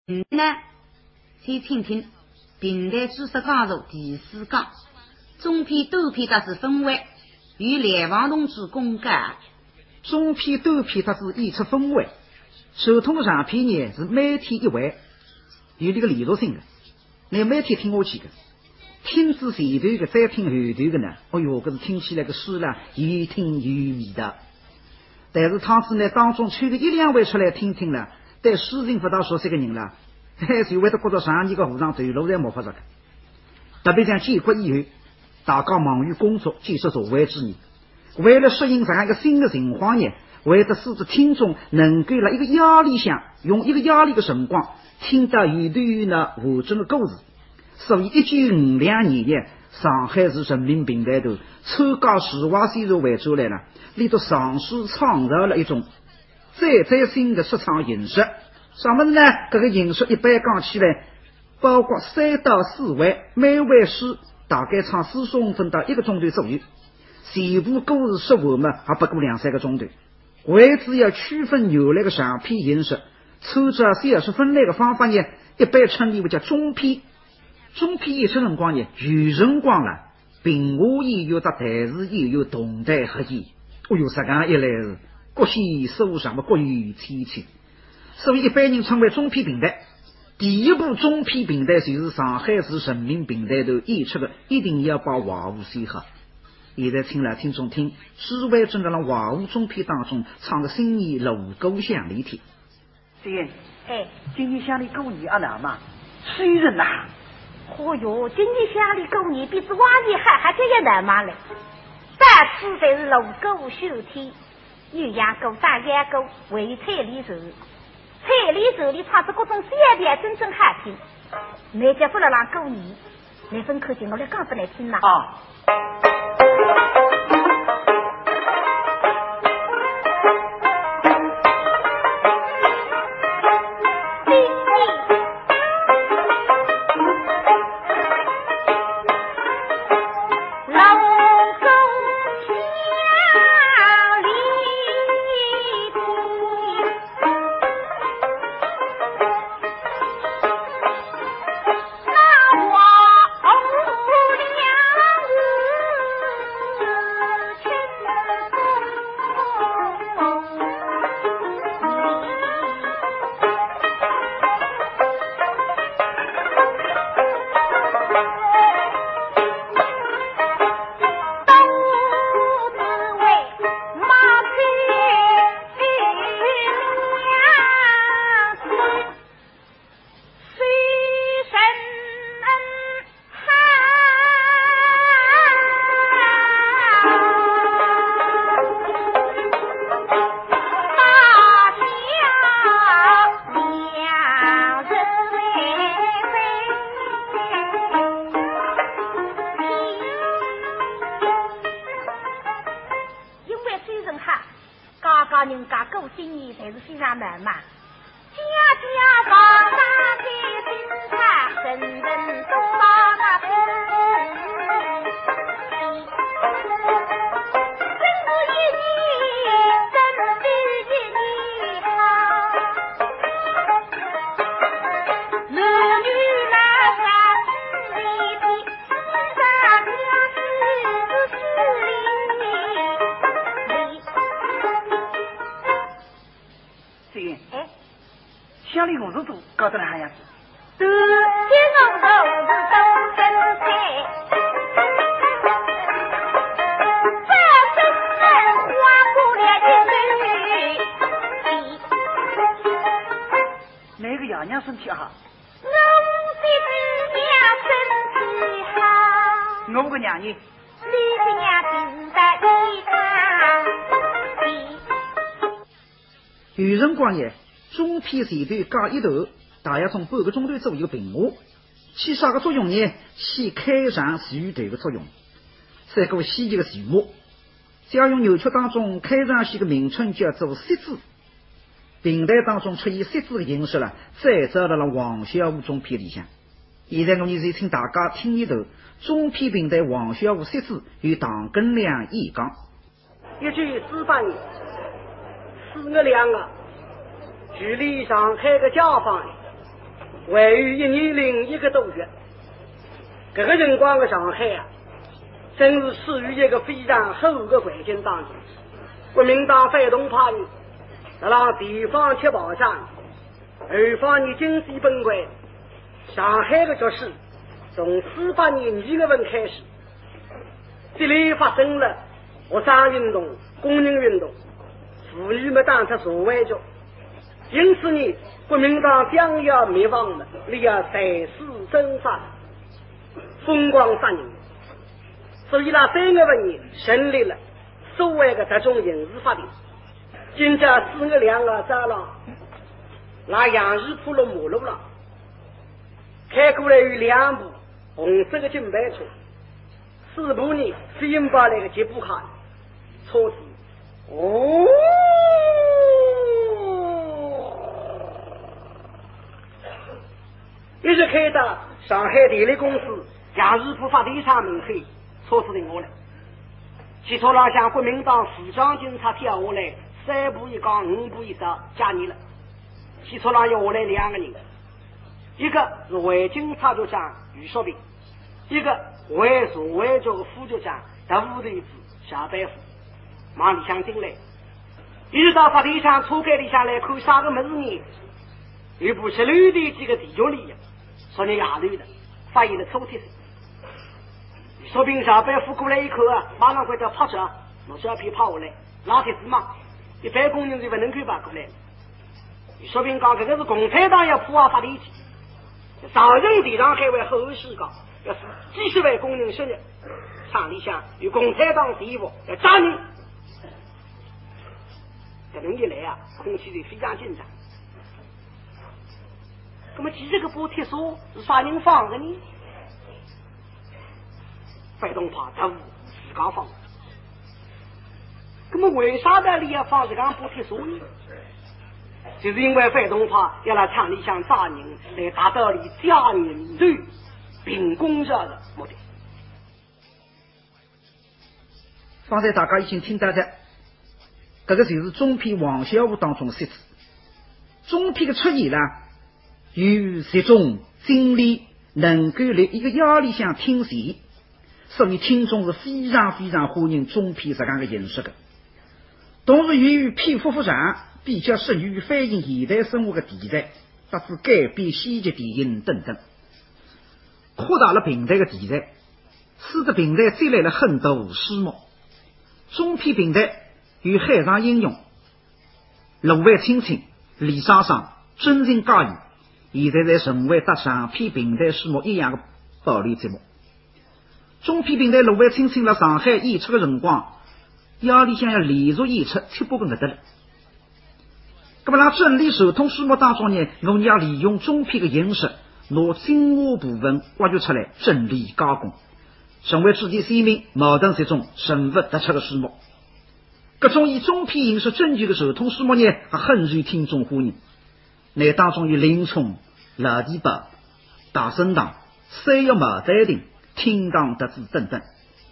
呢，先听听平台知识讲座第4讲，中篇短篇它是分为与联防同志公告， 中篇短篇它是演出分为，手通长篇呢是每天一回，有这个连续性的，你每天听下去的，听至前段的再听后段的呢，哎呦，这是听起来个诗啦，越听越味道。但是汤子呢当中抽个1-2位出来听听了，对诗情不大熟悉的人了，就会得觉得上年个和尚走路在没法子的。特别像建国以后，大家忙于工作，建设社会之年，为了适应上一个新的情况呢，为了使得听众能够在一个压力下，用一个压力的辰光听到一段呢完整的故事。所以1952年呢，上海市人民平台头参加世话宣传会出来了，里头尝试创造了一种最新的说唱形式。什么呢？这个形式一般讲起来，包括3到4位，每位诗大概唱40分到1个钟头左右，全部故事说完嘛，还不过2-3个钟头。为只要区分牛那个长篇形式，参照小说分类的方法呢，一般称为叫中篇。中篇演出辰光呢，有辰光了，评话演员的台词演员同台合演，哎呦，这样一来是各显所长，各有千秋。所以一般人称为中篇平台。第一部中篇平台就是上海市人民平台头演出的，一定要把话务写好。现在请来听众听，志伟正在那话务中篇当中唱的新年锣鼓响里天。 对，今年乡里过年啊那嘛，虽然呐。 哦哟，今年乡里过年比往年还这个难嘛嘞！三次都是锣鼓喧天，鸳鸯鼓、打鸯鼓，为彩礼手，彩礼手里唱着各种小调，真正好听。你家不能让过年，你分口进我来讲出来听呐。 啊。乡里红薯组搞得来还样子？ 都金红豆是东生菜，这真人花过了一岁。 哪个爷娘身体好？ 我的娘身体好。 我个娘呢？ 你的娘病得一场。 有辰光也。中篇前段讲一头，大约从半个钟头左右评话，起啥个作用呢？起开场序头的作用。这个戏剧的序幕，家用扭曲当中开场戏的名称叫做设置，平台当中出现设置的形式了，再找到了王小武中篇里向。现在我们就请大家听一头中篇平台王小武设置与唐根良演讲。 一句48年4月2日距离上海的家方位于1年零1个多月。这个辰光的上海啊，正是处于一个非常好的环境当中。国民党反动派呢，在让地方吃饱上，而方呢经济崩溃。上海的局势从48年2月份开始，这里发生了学生运动、工人运动，妇女们当出所谓着。因此呢，国民党将要灭亡了，你要再次征发，风光杀人。所以那3月份呢，成立了所谓的特种刑事法庭，今朝4月2个早上，那杨日铺了马路了，开过来有2部红色的警备车，4部呢飞行过来的吉普卡车子。哦，一直开到上海电力公司杨日铺发电厂门口，车子停下来。汽车上向国民党武装警察跳下来，3步一岗，5步一哨，加你了。汽车上要下来2个人，一个是卫警察局长于淑平，一个卫所卫局的副局长特务头子夏百虎，往里向进来，一直到发电厂车盖里下来看啥个么子呢？有部吃绿的几个地脚里，说你哑绿的，发现了抽屉上。说兵小白虎过来一口啊，马上回到跑车，从小皮跑下来，拉铁子嘛，一般工人就不能够把过来。说兵讲这个是共产党要破坏发电机，上任地上还为后事讲，要是几十万工人生日，厂里向有共产党敌务要抓你。这能一来啊，空气就非常紧张。那么几这个波铁说是啥人放的呢？反动派特务自家放，那么为啥在里要放这个波铁说呢？就是因为反动派要来厂里向抓人，来达到你家人对秉公者的目的。 方才大家已经听到的，这个就是中篇王小武当中的设置。中篇的出现呢，有这种经历能够在一个压力上听写，所以听众是非常非常欢迎中篇这样的形式的。同时由于篇幅复杂，比较适于反映现代生活的题材，导致改变细节电影等等，扩大了平台的题材，使得平台摘来了很多书目。中篇平台与海上英雄、芦苇青青、李莎莎、真情假意，现在成为搭上篇平台书目一样的暴力节目。中篇平台芦苇青青在上海演出的辰光，压力想要连续演出7、8个月得了。那么，在整理手通书目当中呢，我要利用中篇的形式，拿精华部分挖掘出来，整理加工，成为自己鲜明、矛盾这种神物突出的书目。各种以中篇形式整理的手通书目呢，也很受听众欢迎。那当中有林冲、老地伯、大神堂、三月毛丹亭、天堂得知等等。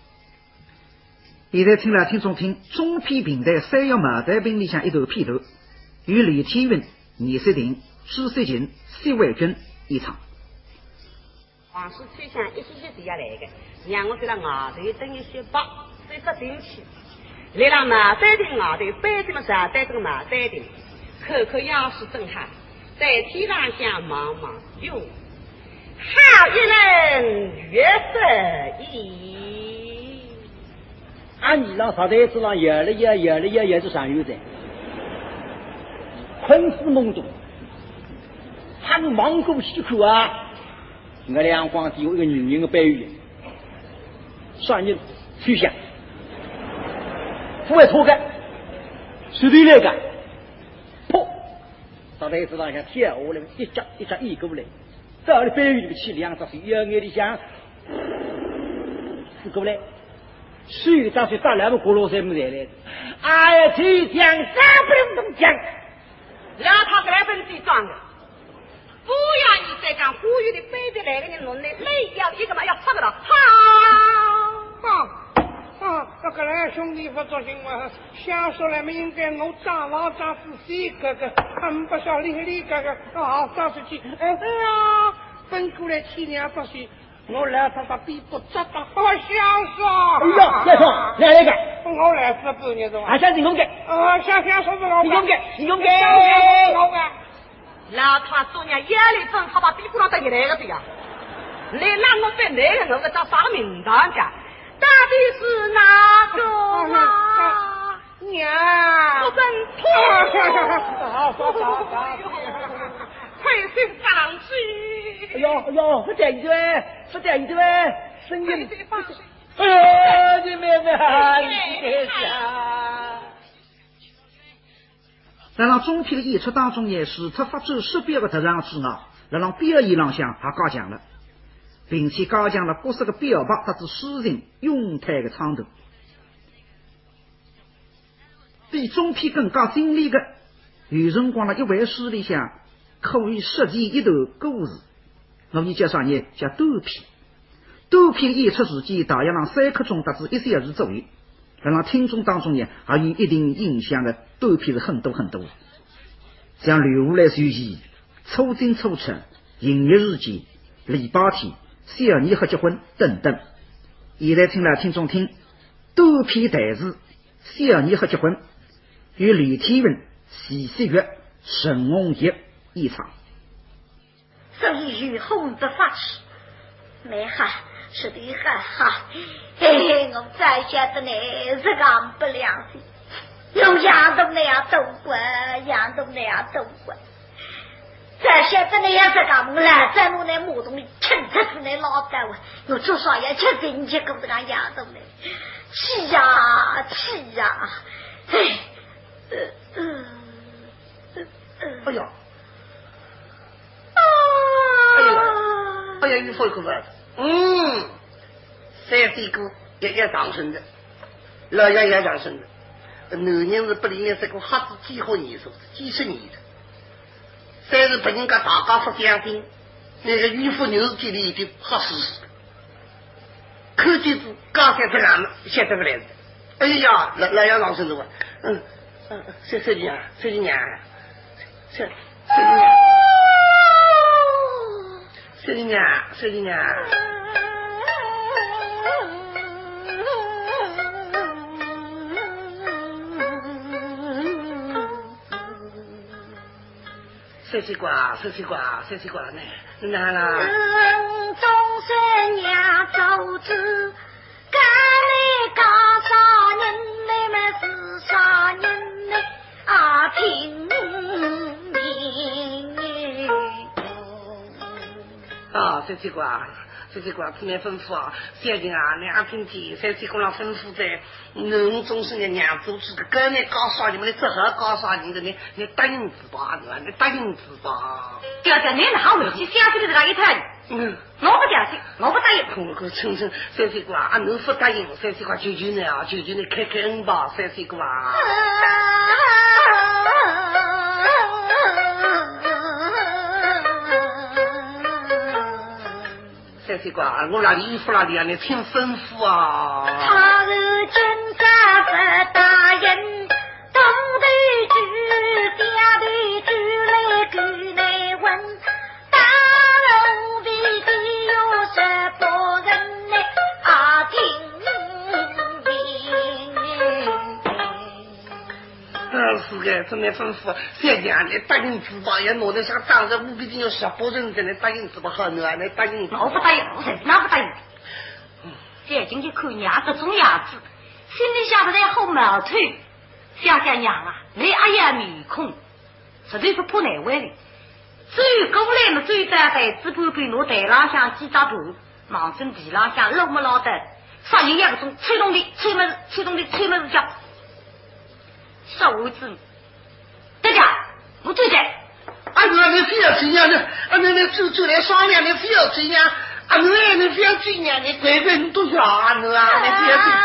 现在听了听众听中篇平台三月毛丹亭里向一段片头，与李天运、倪世廷、朱世琴、谢伟军一场。 黄氏吹响一些底下来的，让我给他外头等一些包，随着进去。来了毛丹亭外头摆这么长带这个毛丹亭，口口要是震撼，在天上向茫茫哟，好一人月色意。 俺你让啥台子上有了也是上有的，困死梦中，他们忙过辛苦啊！我两光底有一个女人的背语，双人去想，不会脱干，随便来干，噗！啥台子上像跳下来，一夹一过来，到了背语里面去两只手，眼里想，是过来。水打水打两个锅炉才没来的，哎呀，这讲啥不能讲， 让他给来分最壮的，不要你再讲呼吁的背着来个人弄的累要一个嘛要发个了，好， 那个来兄弟不作兴嘛，想说来没应该我张王张四喜哥哥，不晓李哥哥啊，张书记，哎呀，奔过来七年不许。我来他比不这的好享受。 哎呀，来说来那个， 我来是不你懂？ 还想你公给？ 想说是我。 你公给，你公给。 老他昨年夜里正他把比不上等于那个的呀，你让我在那个我给他发名堂去，到底是哪个啊？ 娘， 不真错。 好， 亏心丧气。 哎呦，不点一对，声音。哎呦，你妹妹啊，你下。 在让中批的演出当中呢，使出发展识别的特长之外，来让表演上向还加强了，并且加强了各式的表达达至诗情咏叹的唱头。比中批更加精丽的，有辰光的一位诗里向可以实现一段故事。我们介绍呢叫短篇。短篇的演出时间大约让3刻钟达至1小时左右。让听众当中呢还有一定印象的短篇是很多，像留下来随记、出京出城、营业日记、礼拜天、小年和结婚等等。现在听来听众听短篇台词小年和结婚与李天文、徐锡月、沈鸿杰演唱。 所以雨红不发起，没哈是的哈，我再晓得呢是个不良心，用杨东那样斗过，再晓得呢也是个木兰在我那木洞里趁着是那老单位，我至少也吃进去够这个杨东呢，气呀， 哎呀，于foi个子3岁哥也上升的，老爷也上升的，男人是不里面这个瞎子几好年数几十年的，但是被人家大家说相信那个渔夫牛这里的好事，看见是刚才这样晓得不来的。哎呀，老爷上升的哇，谁娘，谁西瓜呢？哪啦？ 中山娘走子，干来干啥人？妹妹是啥人呢？听你谁西瓜，今天吩咐啊，小人啊，2天前谁西瓜让吩咐在，侬总是娘做这个，跟你搞啥你们的，这还搞啥你的呢？你答应子吧，你答应子吧。 表姐，你哪回去相信的这个一套？我不相信，我不答应。 我称谁西瓜啊，侬不答应，谁西瓜求求你啊，求求你开恩吧，谁西瓜。谁西瓜，我那里衣服那里啊，你请吩咐啊。 他是金家不答应，东对主，家对主来给来问，大龙比地有18人呢，听是的，真的吩咐，小娘你答应子吧，也弄得像当着5比地有18人真的答应子吧，好呢，你答应子。 我不答应，哪不答应？这进去看娘这种样子，心里想的在后矛盾。想想娘啊，你阿爷面孔，实在是不难为的。至于过来嘛，最大的只不过我台浪向几张图，忙身地浪向老么老的，啥人也不中，吹动的叫。手指，对的，不对的。 你非要这样的，你就来商量，你非要这样，你非要这样，你乖乖你多少你非要这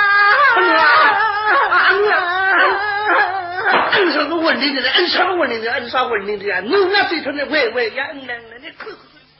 按啥个稳定的，按啥稳定的啊！侬那最头的喂呀，你看。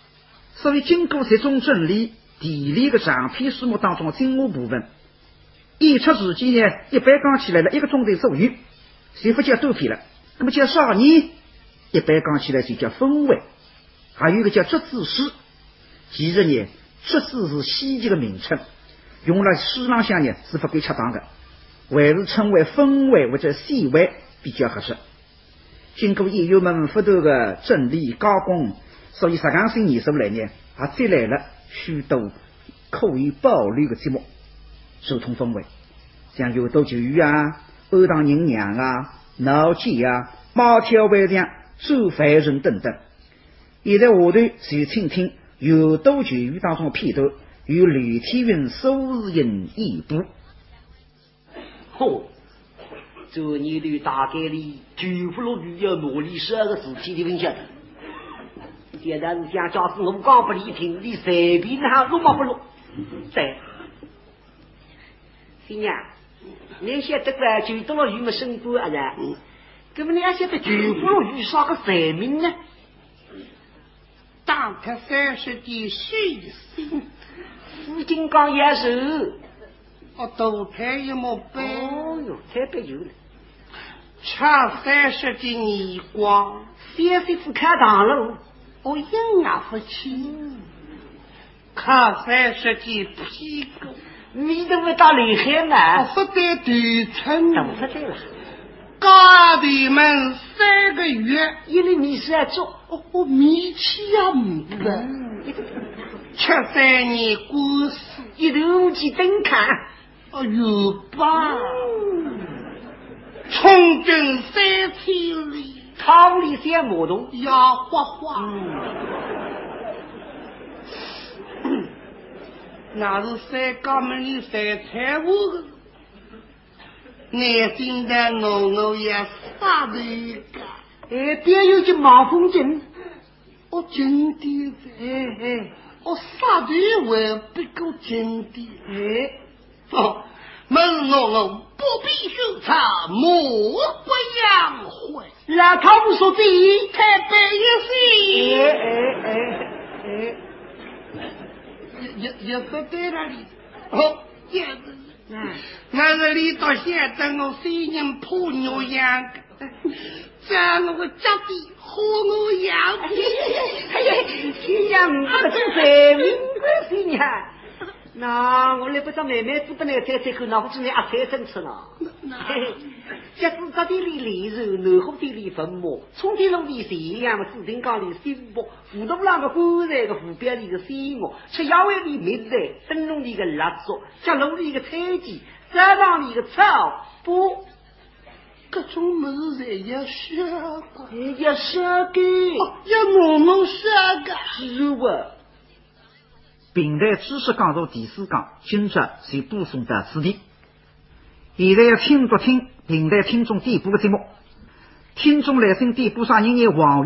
所以经过这种整理、地理的长篇书目当中的精华部分， 演出时间呢，一般讲起来了1个钟头左右，谁不叫多片了？那么叫少年，一般讲起来就叫分位，还有一个叫竹子诗。其实呢，竹子是戏剧的名称，用来诗朗向呢是不够恰当的，还是称为分位或者戏位比较合适。经过演员们不断的整理加工，所以15岁艺术来呢，也再来了许多可以保留的节目，如同分位，像有斗酒鱼啊、欧当人娘啊、闹鸡啊、马跳围墙、煮饭人等等。现在下头就听听有斗酒鱼当中的片段，由吕天云、苏日英演播。 这年头大概里9不落雨要努力12个事体的分享。现在是讲假使我讲不理听，你随便还落嘛不落。对，新娘，你晓得个9不落雨么生活啊呀？那么你还晓得9不落雨啥个神明呢？ 大他30的虚心， 副金刚也是。 多太一毛杯， 哦哟，太白有了。 吃30的年光 ，30副看堂喽。 我硬啊不清，看30的屁股， 你怎么到厉害呢？ 不得对称， 怎么不对了？ 家里们3个月， 一粒米是要做， 我米气呀唔得，73年过世， 一头去灯看。 有吧？从军3千里， 汤里先磨动， 呀花花。那是3家门里3财务的，眼睛的我也杀了一个。 别有句马风筝， 我真的我杀的还不够真的。问我不必修茶，莫不养晦。 那他不说的， 太白一些。也不对了你。也是。那是你到现在我虽然破牛养将我家的和我养哎呀，新娘不真才明白新娘。那我来不知妹妹子不能再口，那不是你阿才生吃了。这自家的里里肉，南湖的里坟墓，冲天龙的咸阳，四平岗里新木，湖东浪个湖在个湖边里个西木，吃腰湾里梅子，灯笼里个蜡烛，家楼里个菜鸡，山上里个草布， 各种物事也学过， 也学个， 也我学个， 是啊。 平台知识讲座第4讲，今朝就播送到此地。现在要听平台听众点播的节目，听众来信点播啥人有黄